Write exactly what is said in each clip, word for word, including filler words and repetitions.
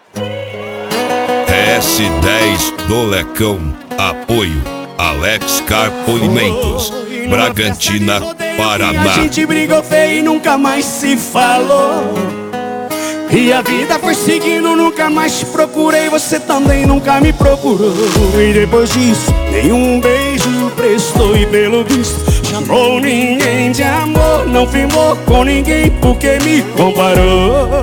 S dez do Lecão. Apoio Alex Car Polimentos, Bragantina, Paraná. A gente brigou feio e nunca mais se falou. E a vida foi seguindo, nunca mais te procurei. Você também nunca me procurou. E depois disso, nenhum beijo prestou. E pelo visto, chamou ninguém de amor. Não firmou com ninguém porque me comparou.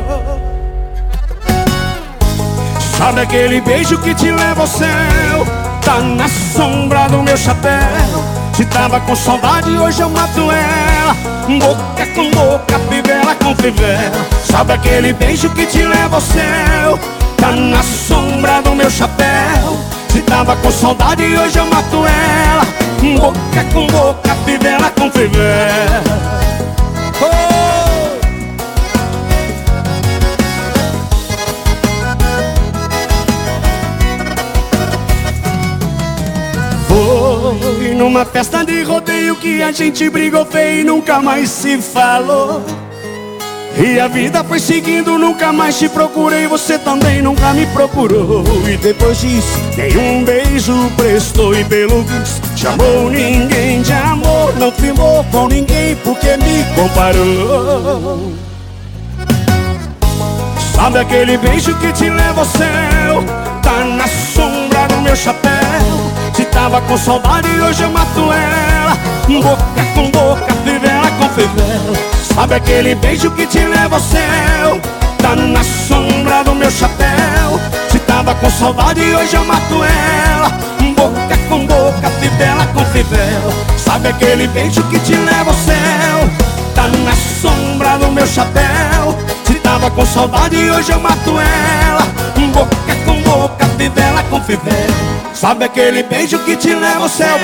Sabe aquele beijo que te leva ao céu? Tá na sombra do meu chapéu. Se tava com saudade, hoje eu mato ela. Boca com boca, fivela com fivela. Sabe aquele beijo que te leva ao céu? Tá na sombra do meu chapéu. Se tava com saudade, hoje eu mato ela. Boca com boca, fivela com fivela. Oh! Foi numa festa de rodeio que a gente brigou feio e nunca mais se falou. E a vida foi seguindo, nunca mais te procurei. Você também nunca me procurou. E depois disso, nenhum beijo prestou. E pelo visto, chamou ninguém de amor. Não firmou com ninguém porque me comparou. Sabe aquele beijo que te leva ao céu? Tá na sombra do meu chapéu. Se tava com saudade, hoje eu mato ela. Boca com boca, fivela com fivela. Sabe aquele beijo que te leva ao céu? Tá na sombra do meu chapéu. Se tava com saudade, hoje eu mato ela. Boca com boca, fivela com fivela. Sabe aquele beijo que te leva ao céu? Tá na sombra do meu chapéu. Se tava com saudade, hoje eu mato ela. Boca com boca, fivela com fivela. Sabe aquele beijo que te leva ao céu?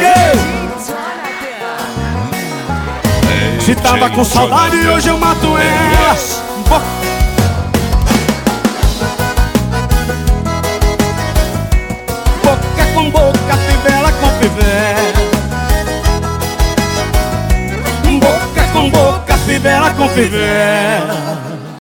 Se tava com saudade, hoje eu mato ela. Boca com boca, fivela com fivela. Boca com boca, fivela com fivela.